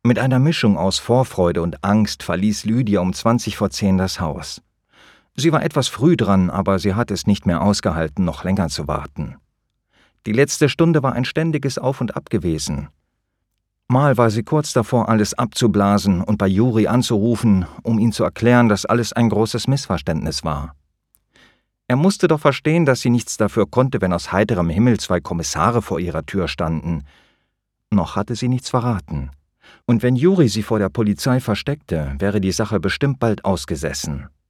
Mit einer Mischung aus Vorfreude und Angst verließ Lydia um 20 vor 10 das Haus. Sie war etwas früh dran, aber sie hat es nicht mehr ausgehalten, noch länger zu warten. Die letzte Stunde war ein ständiges Auf und Ab gewesen. Mal war sie kurz davor, alles abzublasen und bei Juri anzurufen, um ihm zu erklären, dass alles ein großes Missverständnis war. Er musste doch verstehen, dass sie nichts dafür konnte, wenn aus heiterem Himmel 2 Kommissare vor ihrer Tür standen. Noch hatte sie nichts verraten. Und wenn Juri sie vor der Polizei versteckte, wäre die Sache bestimmt bald ausgesessen.